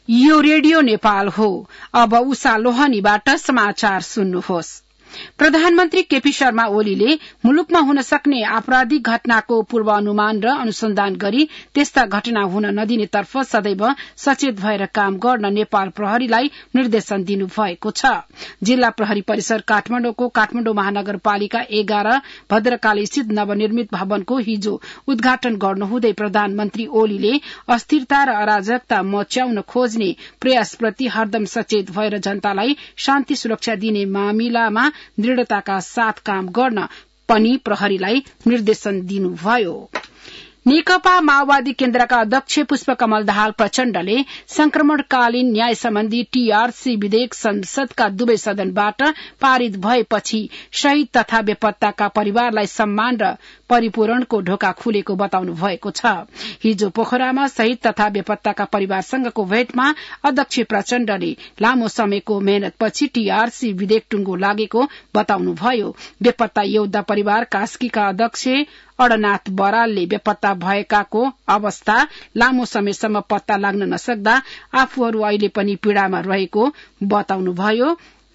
यो रेडियो नेपाल हो। अब उषा लोहनीबाट समाचार सुन्नुहोस्। प्रधानमन्त्री केपी शर्मा ओलीले मुलुकमा हुन सक्ने आपराधिक घटनाको पूर्वानुमान र अनुसन्धान गरी त्यस्ता घटना हुन नदिनेतर्फ सदैव सचेत भएर काम गर्न नेपाल प्रहरीलाई निर्देशन दिनुभएको छ। जिल्ला प्रहरी परिसर काठमाडौँको काठमाडौँ महानगरपालिका 11 भद्रकाली स्थित नवनिर्मित भवनको हिजो उद्घाटन गर्नुहुँदै प्रधानमन्त्री ओलीले अस्थिरता र अराजकता मच्याउन खोज्ने प्रयासप्रति हरदम सचेत भएर जनतालाई शान्ति सुरक्षा दिने मामिलामा दृढ़ताका साथ काम गर्न पनि प्रहरीलाई निर्देशन दिनुभयो। नेकपा माओवादी केन्द्रका अध्यक्ष पुष्पकमल दाहाल प्रचण्डले संक्रमणकालीन न्याय सम्बन्धी टीआरसी विधेयक संसदका दुवै सदनबाट पारित भएपछि शहीद तथा बेपत्ताका परिवारलाई सम्मान र परिपूरणको ढोका खुलेको बताउनु भएको छ। हिजो पोखरामा शहीद तथा बेपत्ताका परिवारसँगको भेटमा अध्यक्ष प्रचण्डले लामो समयको मेहनतपछि टीआरसी विधेयक टुंगो लागेको बताउनुभयो। बेपत्ता योद्धा परिवार कास्कीका अध्यक्ष अडनाथ बरालले बेपत्ता भएकाको अवस्था लामो समयसम्म पत्ता लाग्न नसक्दा आफूहरू अहिले पनि पीड़ामा रहेको बताउनुभयो।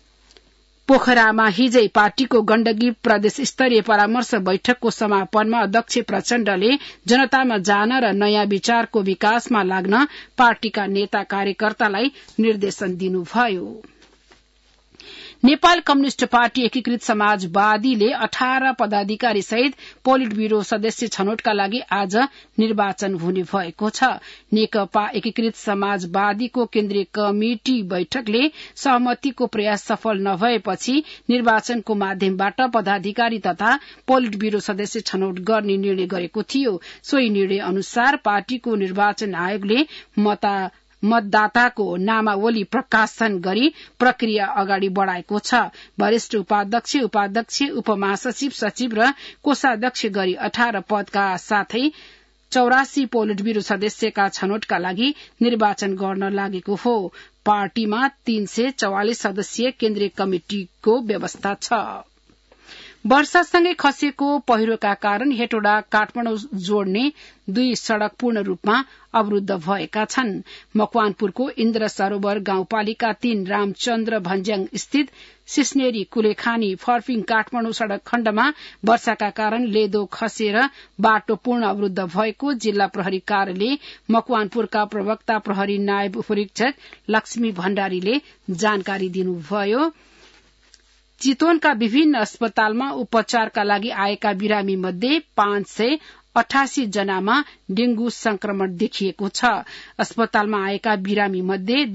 पोखरामा हिजै पार्टीको गण्डकी प्रदेश स्तरीय परामर्श बैठकको समापनमा अध्यक्ष प्रचण्डले जनतामा जान र नयाँ विचारको विकासमा लाग्न पार्टीका नेता कार्यकर्तालाई निर्देशन दिनुभयो। नेपाल कम्युनिष्ट पार्टी एकीकृत समाजवादीले 18 पदाधिकारी सहित पोलिट ब्यूरो सदस्य छनौटका लागि आज निर्वाचन हुने भएको छ। नेकपा एकीकृत समाजवादीको केन्द्रीय कमिटी बैठकले सहमतिको प्रयास सफल नभएपछि निर्वाचनको माध्यमबाट पदाधिकारी तथा पोलिट ब्यूरो सदस्य छनौट गर्ने निर्णय गरेको थियो। सोही निर्णय अनुसार पार्टीको निर्वाचन आयोगले मतदाताको नामावली प्रकाशन गरी प्रक्रिया अगाडि बढ़ाएको छ। वरिष्ठ उपाध्यक्ष, उपमहासचिव, सचिव र कोषाध्यक्ष गरी 18 पदका साथै 84 पोलिट ब्यूरो सदस्यका छनौटका लागि निर्वाचन गर्न लागेको हो। पार्टीमा 344 सदस्यीय केन्द्रीय कमिटिको व्यवस्था छ। वर्षासँगै खसेको पहिरोका कारण हेटौडा काठमाडौँ जोड्ने 2 सड़क पूर्ण रूपमा अवरूद्ध भएका छन्। मकवानपुरको इन्द्र सरोवर गाउँपालिका 3 रामचन्द्र भन्ज्याङ स्थित सिस्नेरी कुलेखानी फर्पिङ काठमाडौँ सड़क खण्डमा वर्षाका कारण लेदो खसेर बाटो पूर्ण अवरूद्ध भएको जिल्ला प्रहरी कार्यालय मकवानपुरका प्रवक्ता प्रहरी नायब उपरीक्षक लक्ष्मी भण्डारीले जानकारी दिनुभयो। चितवनका विभिन्न अस्पतालमा उपचारका लागि आएका बिरामी मध्ये 588 जनामा डेंगू संक्रमण देखिएको छ। अस्पतालमा आएका बिरामी मध्ये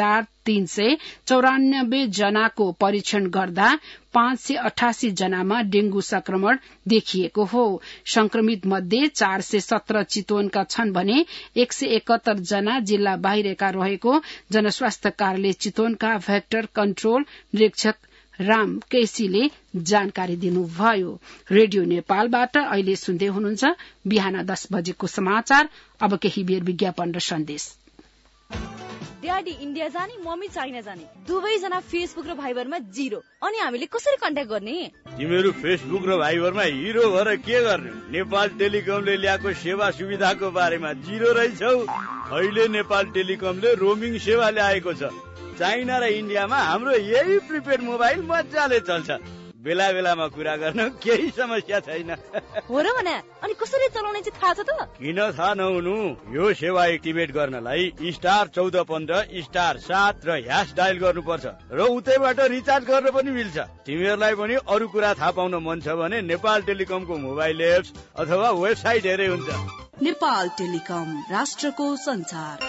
2394 जनाको परीक्षण गर्दा 588 जनामा डेंगू संक्रमण देखिएको हो। संक्रमित मध्ये 417 चितवनका छन् भने 171 जना जिल्ला बाहिरका रहेको जनस्वास्थ्य कार्यालय चितवनका भेक्टर कन्ट्रोल निरीक्षक राम केसीले जानकारी दिनुभयो। रेडियो नेपालबाट अहिले सुन्दै हुनुहुन्छ बिहान 10 बजेको समाचार। अब केही बेर विज्ञापन र सन्देश। ड्याडी इन्डिया जाने, मम्मी चाइना जाने, दुवैजना फेसबुक र भाइबरमा 0। अनि हामीले कसरी कन्ट्याक्ट गर्ने? तिमीहरू फेसबुक र भाइबरमा हिरो भएर के गर्ने? नेपाल टेलिकमले ल्याएको सेवा सुविधाको बारेमा 0 रहेछौ। अहिले नेपाल टेलिकमले रोमिङ सेवा ल्याएको छ। चाइना र इन्डियामा हाम्रो यही प्रिपेड मोबाइल मजाले चल्छ। बेला बेलामा कुरा गर्न केही समस्या छैन। हो र भने अनि कसरी चलाउने चाहिँ थाहा छ त? किन थाहा नहुनु? यो सेवा एक्टिभेट गर्नलाई *1415 *7 र # डायल गर्नुपर्छ र उतैबाट रिचार्ज गर्न पनि मिल्छ। तिमीहरूलाई पनि अरू कुरा थाहा पाउन मन छ भने नेपाल टेलिकमको मोबाइल एप्स अथवा वेबसाइट हेरे हुन्छ। नेपाल टेलिकम, राष्ट्रको संचार।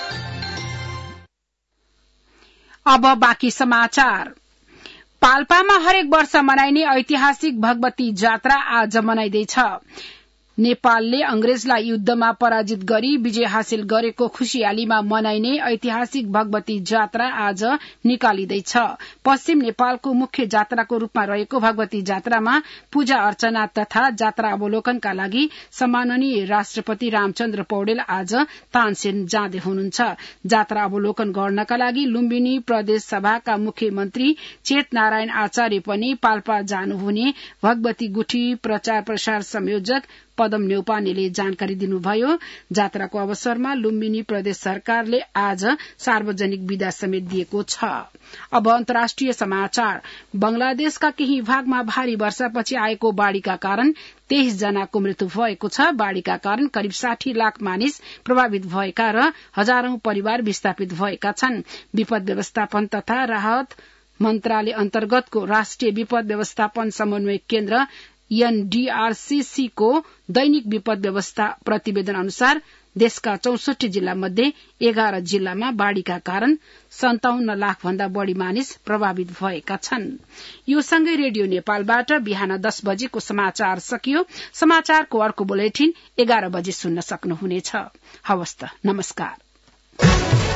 अब बाँकी समाचार। पाल्पामा हरेक वर्ष मनाइने ऐतिहासिक भगवती जात्रा आज मनाइँदैछ। नेपालले अंग्रेजलाई युद्धमा पराजित गरी विजय हासिल गरेको खुशियालीमा मनाइने ऐतिहासिक भगवती जात्रा आज निकालिँदैछ। पश्चिम नेपालको मुख्य जात्राको रूपमा रहेको भगवती जात्रामा पूजा अर्चना तथा जात्रा अवलोकनका लागि सम्माननीय राष्ट्रपति रामचन्द्र पौडेल आज तानसेन जाँदै हुनुहुन्छ। जात्रा अवलोकन गर्नका लागि लुम्बिनी प्रदेश सभाका मुख्यमन्त्री चेत नारायण आचार्य पनि पाल्पा जानुहुने भगवती गुठी प्रचार प्रसार संयोजक पदम नेउपानेले जानकारी दिनुभयो। जात्राको अवसरमा लुम्बिनी प्रदेश सरकारले आज सार्वजनिक विदा समेत दिएको छ। अब अन्तर्राष्ट्रिय समाचार। बंगलादेशका केही भागमा भारी वर्षापछि आएको बाढ़ीका कारण 23 जनाको मृत्यु भएको छ। बाढ़ीका कारण करिब 60 लाख मानिस प्रभावित भएका र हजारौं परिवार विस्थापित भएका छन्। विपद व्यवस्थापन तथा राहत मन्त्रालय अन्तर्गतको राष्ट्रिय विपद व्यवस्थापन समन्वय केन्द्र एनडीआरसीसी को दैनिक विपद व्यवस्था प्रतिवेदन अनुसार देशका 64 जिल्ला मध्ये 11 जिल्लामा बाढ़ीका कारण 57 लाख भन्दा बढ़ी मानिस प्रभावित भएका छन्। यो सँगै रेडियो नेपालबाट बिहान 10 बजेको समाचार सकियो। समाचारको अर्को बुलेटिन 11 बजे सुन्न सक्नुहुनेछ। हवस् त, नमस्कार।